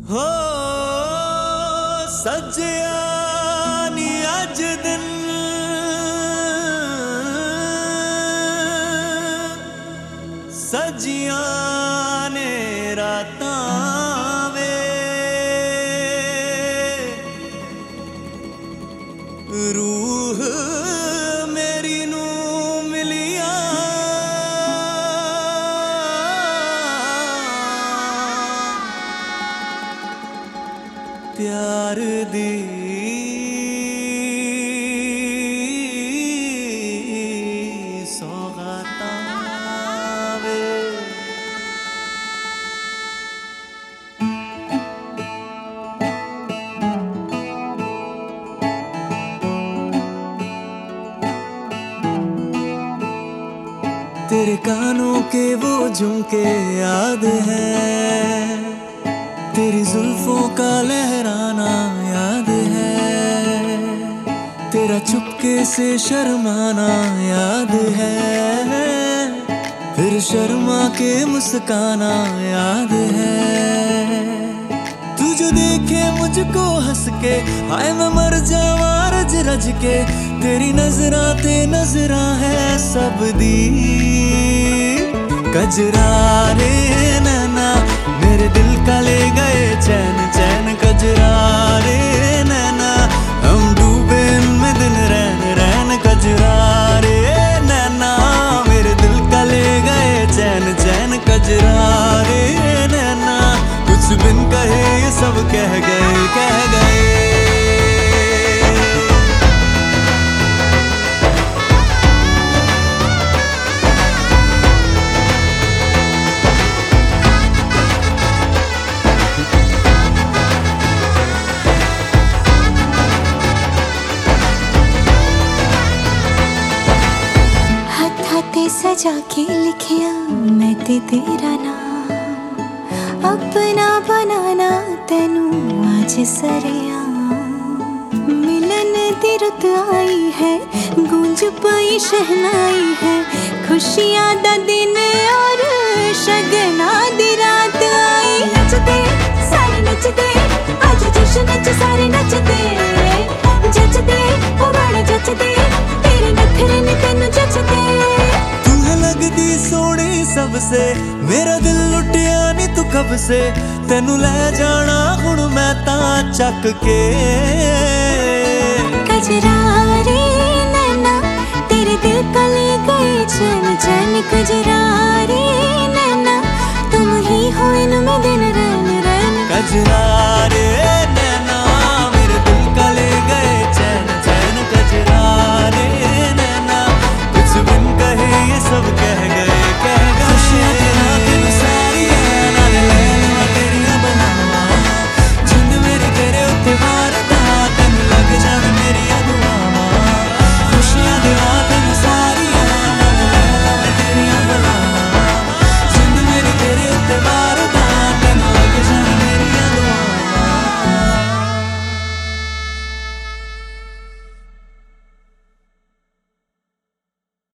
हो सजया नी अज दिन सजिया ने रातां वे रूह मेरी नू मिलिया प्यार दी सौगातां वे। तेरे कानों के वो झुमके याद है, तेरी जुल्फों का लहराना याद है, तेरा चुपके से शर्माना याद है, फिर शर्मा के मुस्काना याद है। तू जो देखे मुझको हंस के हाय मैं मर जावां रज रज के, तेरी नजरां ते नजरां है सब दी। कजरारे नैना मेरे दिल का ले गए चैन चैन, कजरारे नैना हम डूबे इनमें दिन रैन रैन। कजरारे नैना मेरे दिल का ले गए चैन चैन, कजरारे नैना कुछ बिन कहे ये सब कह गए कह गए। सजा के लिखिया मैं ते तेरा नाम, अपना बनाना तेनू आज सरेया। मिलन दी रुत आई है, गूंज पाई शहनाई है, खुशियां दा दिन और शगना दी रात आई। नचदे सारे नचदे आज जश्न च सारे नचदे, जचदे ओ बड़ा जचदे तेरे नखरे ने तेनू जचदे। लगदी सोनी सबसे मेरा दिल लुटिया नी तू कब से, तेनू ले जाना हुण मैं तां चक के। कजरारे नैना तेरे दिल का ले गए चैन चैन, कजरारे नैना तुम ही हो इनमें दिन रैन रैन। कजरा